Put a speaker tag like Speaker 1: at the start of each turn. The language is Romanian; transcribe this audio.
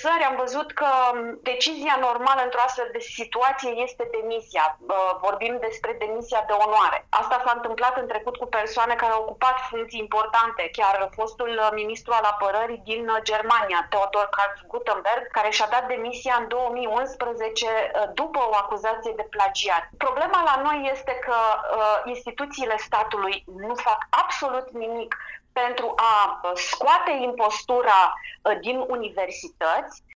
Speaker 1: țări am văzut că decizia normală într-o astfel de situație este demisia. Vorbim despre demisia de onoare. Asta s-a întâmplat în trecut cu persoane care au ocupat funcții importante. Chiar fostul ministru al apărării din Germania, Theodor Karl Guttenberg, care și-a dat demisia în 2011 după o acuzație de plagiat. Problema la noi este că instituțiile statului nu fac absolut nimic pentru a scoate impostura din universități